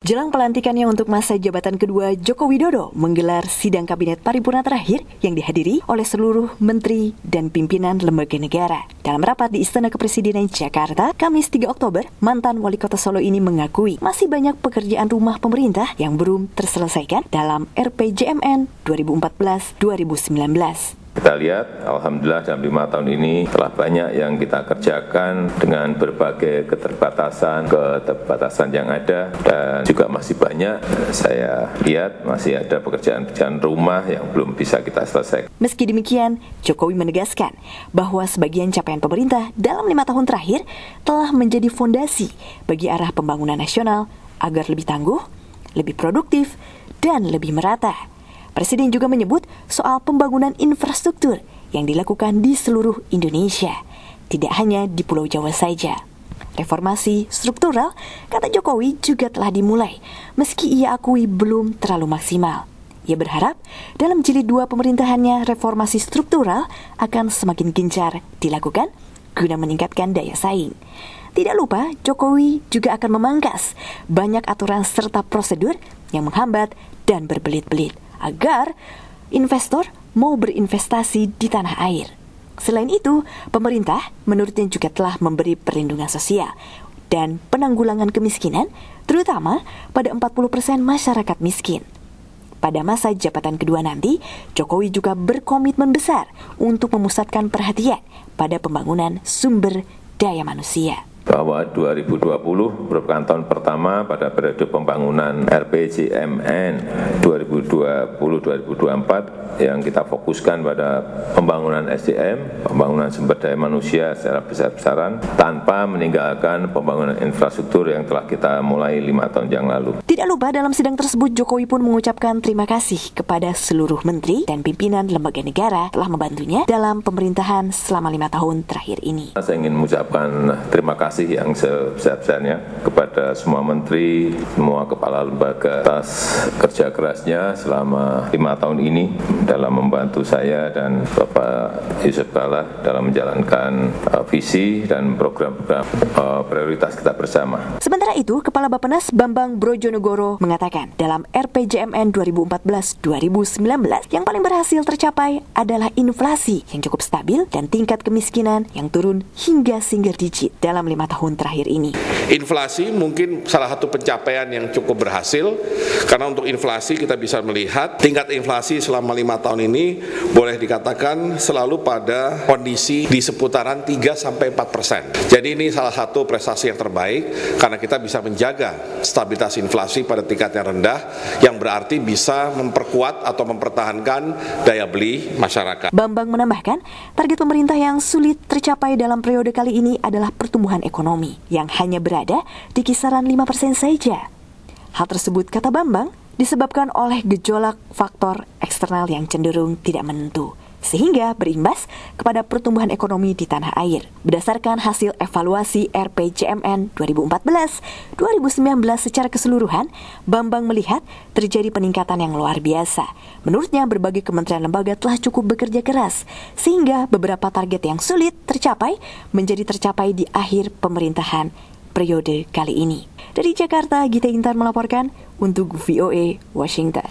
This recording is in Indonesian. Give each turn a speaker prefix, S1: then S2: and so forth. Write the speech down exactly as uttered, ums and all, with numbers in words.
S1: Jelang pelantikannya untuk masa jabatan kedua, Joko Widodo menggelar sidang kabinet paripurna terakhir yang dihadiri oleh seluruh menteri dan pimpinan lembaga negara. Dalam rapat di Istana Kepresidenan Jakarta, Kamis tiga Oktober, mantan wali kota Solo ini mengakui masih banyak pekerjaan rumah pemerintah yang belum terselesaikan dalam R P J M N dua ribu empat belas dua ribu sembilan belas.
S2: Kita lihat, alhamdulillah dalam lima tahun ini telah banyak yang kita kerjakan dengan berbagai keterbatasan, keterbatasan yang ada, dan juga masih banyak saya lihat masih ada pekerjaan-pekerjaan rumah yang belum bisa kita selesaikan.
S1: Meski demikian, Jokowi menegaskan bahwa sebagian capaian pemerintah dalam lima tahun terakhir telah menjadi fondasi bagi arah pembangunan nasional agar lebih tangguh, lebih produktif, dan lebih merata. Presiden juga menyebut soal pembangunan infrastruktur yang dilakukan di seluruh Indonesia, tidak hanya di Pulau Jawa saja. Reformasi struktural, kata Jokowi, juga telah dimulai, meski ia akui belum terlalu maksimal. Ia berharap dalam jilid dua pemerintahannya reformasi struktural akan semakin gencar dilakukan guna meningkatkan daya saing. Tidak lupa, Jokowi juga akan memangkas banyak aturan serta prosedur yang menghambat dan berbelit-belit agar investor mau berinvestasi di tanah air. Selain itu, pemerintah menurutnya juga telah memberi perlindungan sosial dan penanggulangan kemiskinan, terutama pada empat puluh persen masyarakat miskin. Pada masa jabatan kedua nanti, Jokowi juga berkomitmen besar untuk memusatkan perhatian pada pembangunan sumber daya manusia.
S2: Bahwa dua ribu dua puluh merupakan tahun pertama pada periode pembangunan R P J M N dua ribu dua puluh sampai dua ribu dua puluh empat yang kita fokuskan pada pembangunan S D M, pembangunan sumber daya manusia secara besar-besaran tanpa meninggalkan pembangunan infrastruktur yang telah kita mulai lima tahun yang lalu.
S1: Tidak lupa dalam sidang tersebut Jokowi pun mengucapkan terima kasih kepada seluruh menteri dan pimpinan lembaga negara telah membantunya dalam pemerintahan selama lima tahun terakhir ini.
S2: Saya ingin mengucapkan terima kasih yang sebesar-besarnya kepada semua menteri, semua kepala lembaga atas kerja kerasnya selama lima tahun ini dalam membantu saya dan Bapak Yusuf Kalla dalam menjalankan uh, visi dan program-program uh, prioritas kita bersama.
S1: Sementara itu, Kepala Bappenas Bambang Brojonegoro mengatakan dalam R P J M N dua ribu empat belas dua ribu sembilan belas yang paling berhasil tercapai adalah inflasi yang cukup stabil dan tingkat kemiskinan yang turun hingga single digit dalam lima tahun terakhir ini.
S3: Inflasi mungkin salah satu pencapaian yang cukup berhasil, karena untuk inflasi kita bisa melihat tingkat inflasi selama lima tahun ini boleh dikatakan selalu pada kondisi di seputaran tiga sampai empat persen. Jadi ini salah satu prestasi yang terbaik karena kita bisa menjaga stabilitas inflasi pada tingkat yang rendah, yang berarti bisa memperkuat atau mempertahankan daya beli masyarakat.
S1: Bambang menambahkan, target pemerintah yang sulit tercapai dalam periode kali ini adalah pertumbuhan ekonomi yang hanya berada di kisaran lima persen saja. Hal tersebut, kata Bambang, disebabkan oleh gejolak faktor eksternal yang cenderung tidak menentu, sehingga berimbas kepada pertumbuhan ekonomi di tanah air. Berdasarkan hasil evaluasi R P J M N dua ribu empat belas dua ribu sembilan belas secara keseluruhan, Bambang melihat terjadi peningkatan yang luar biasa. Menurutnya, berbagai kementerian lembaga telah cukup bekerja keras, sehingga beberapa target yang sulit tercapai menjadi tercapai di akhir pemerintahan periode kali ini. Dari Jakarta, Gita Intan melaporkan untuk V O A Washington.